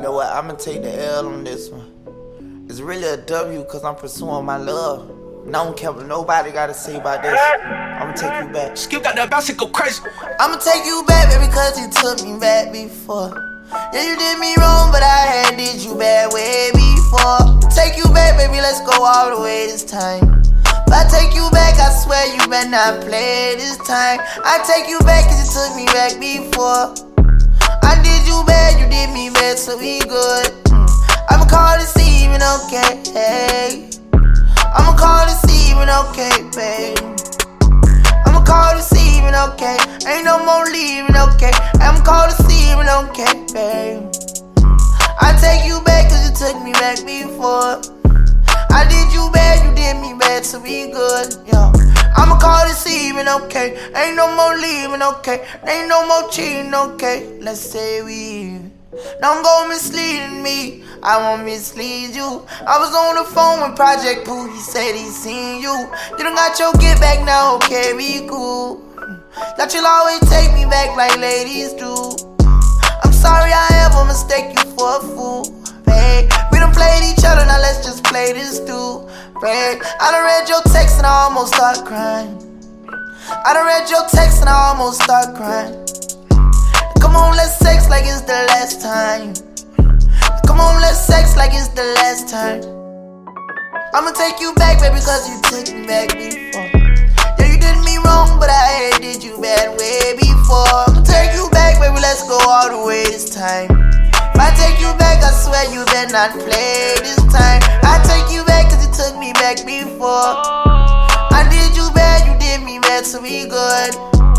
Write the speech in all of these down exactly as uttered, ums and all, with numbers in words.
know what, I'ma take the L on this one. It's really a W cause I'm pursuing my love. And I don't care what nobody gotta say about this. I'ma take you back. Skip got that bounce and go crazy. I'ma take you back, baby, cause you took me back before. Yeah, you did me wrong, but I had did you bad way before. Take you back, baby, let's go all the way this time. If I take you back, I swear you better not play this time. I take you back cause you took me back before. I did you bad, you did me bad, so we good. mm. I'ma call this even, okay, hey. I'ma call this even, okay, babe. I'ma call this even, okay. Ain't no more leaving, okay. I'ma call this even, okay, babe. I take you back cause you took me back before. I did you bad, you did me bad, so we good, yeah. I'ma call this even, okay. Ain't no more leaving, okay. Ain't no more cheating, okay. Let's say we don't go misleading me, I won't mislead you. I was on the phone with Project Pooh, he said he seen you. You done got your get back now, okay, we cool. That you'll always take me back like ladies do. I'm sorry I ever mistake you for a fool, babe. We done played each other, now let's just play this too, babe. I done read your text and I almost start crying. I done read your text and I almost start crying. Come on, let's sex like it's the last time. Come on, let's sex like it's the last time. I'ma take you back, baby, cause you took me back before. Yeah, you did me wrong, but I had did you bad way before. I'ma take you back, baby, let's go all the way this time. If I take you back, I swear you better not play this time. I take you back cause you took me back before. I did you bad, you did me bad, so we good.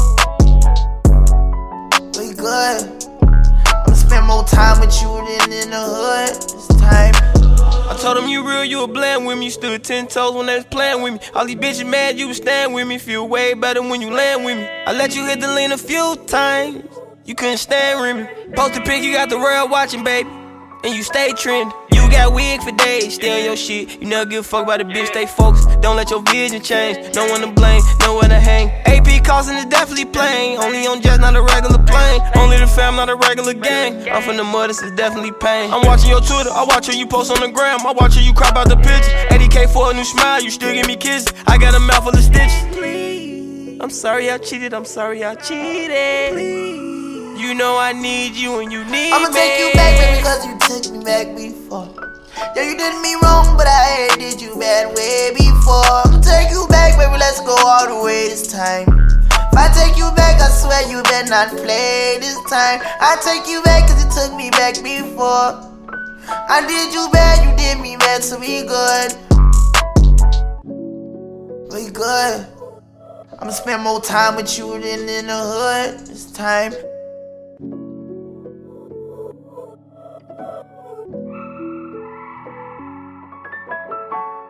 We good. I'ma spend more time with you than in the hood this time. I told him you real, you a blend with me. You stood ten toes when they was playing with me. All these bitches mad, you was staying with me. Feel way better when you land with me. I let you hit the lean a few times, you couldn't stand with me. Post a pic, you got the world watching, baby, and you stay trending. You got wig for days, stay on your shit. You never give a fuck about the bitch, stay focused. Don't let your vision change. No one to blame, nowhere to hang. A P costing is definitely plain. Only on just not a regular plane. Only the fam, not a regular gang. I'm from the mud, this is definitely pain. I'm watching your Twitter, I watch you post on the gram. I watch you crop out the pictures. eighty K for a new smile, you still give me kisses. I got a mouth full of stitches. Please, I'm sorry I cheated, I'm sorry I cheated. Please. You know I need you and you need I'ma me. take you back, baby, cause you took me back before. Yeah, you did me wrong, but I had did you bad way before. I'ma take you back, baby, let's go all the way this time. If I take you back, I swear you better not play this time. I take you back cause you took me back before. I did you bad, you did me bad, so we good. We good. I'ma spend more time with you than in the hood this time.